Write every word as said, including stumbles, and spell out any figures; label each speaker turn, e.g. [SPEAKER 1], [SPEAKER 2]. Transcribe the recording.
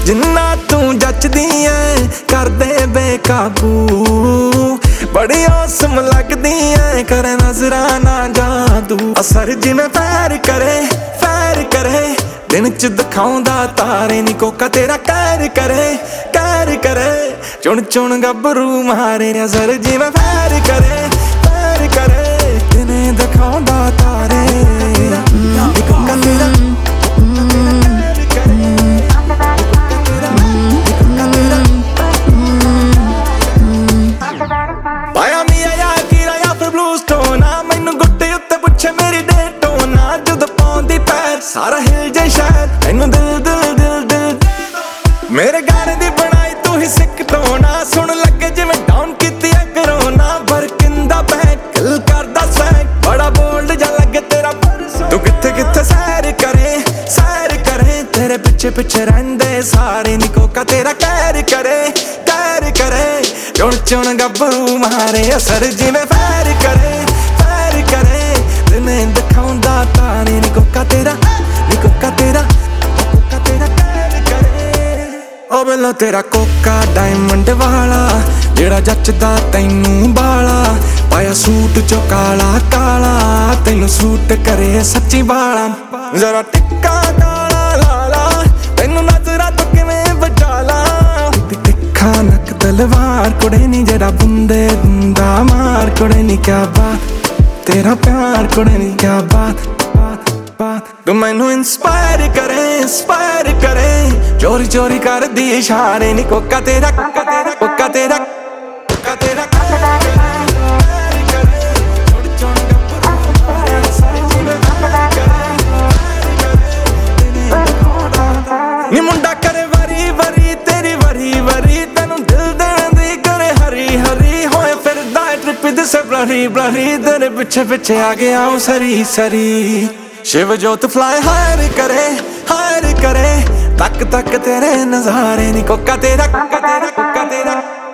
[SPEAKER 1] जिन्ना तू जचदी ऐ करदे बेकाबू, बड़ी औसम लगदी ऐ करे नजरा ना जादू। असर जिवें पैर करे फैर करे, दिन च दिखाउंदा तारे नी कोका तेरा कहर करे कहर करे। चुन चुन गबरू मारे असर जिवें पैर करे फैर करे, दिन दिखाउंदा तारे नी कोका तेरा पाया मिया या कीरा या फिर ब्लू स्टोन आ, मैनू गुट्टे उत्ते पुछे मेरी डेट होना। जदों पाउंदी पैर सारा हिल जाए शहर, मैनू दिल दिल दिल दिल मेरे गाने दी बनाई तू ही सिक टोना। सुन लगे जिवें डाउन कीती है करोना, बरकिंदा बैक किल करदा स्वैग, बड़ा बोल्ड जा लगे तेरा परसों। तू किथे किथे सैर करे सैर करे, तेरे पिछे पिछे रहिंदे सारे नी कोका तेरा कहर करे कहर करे। चुन चुन गबरू मारे असर जिवें फैर करे फैर करे, दिन दिखाउंदा तारे नी कोका तेरा नी कोका तेरा कोका तेरा कहर करे। ओ बेलो तेरा कोका डायमंड वाला जेड़ा जचदा तैनू बाला, पाया सूट चो काला काला तैनू सूट करे सच्ची बाला। जरा टिक्का काला लाला तैनू नजरा तो किवें बचाला, तिखा नक तलवार कुड़े नी जेड़ा बुंदे बुंदा मार कुड़े नी क्या बात तेरा प्यार कुड़े नी क्या बात बात बात। तू मैनू इंस्पायर करे इंस्पायर करे, चोरी चोरी कर दी इशारे नी कोका तेरा कोका तेरा कोका तेरा कोका तेरा नी मुंडा करे वरी वरी तेरी वरी वरी, तेनू दिल देने दी करे हरी हरी। होए फिरदा ट्रिप दिसे ब्लरी ब्लरी, तेरे पिछे पिछे आ गया हूँ सरी सरी। शिव जोत फ्लाई हायर करे हायर करे, तक तक तेरे नजारे नी कोका तेरा कोका तेरा कोका तेरा।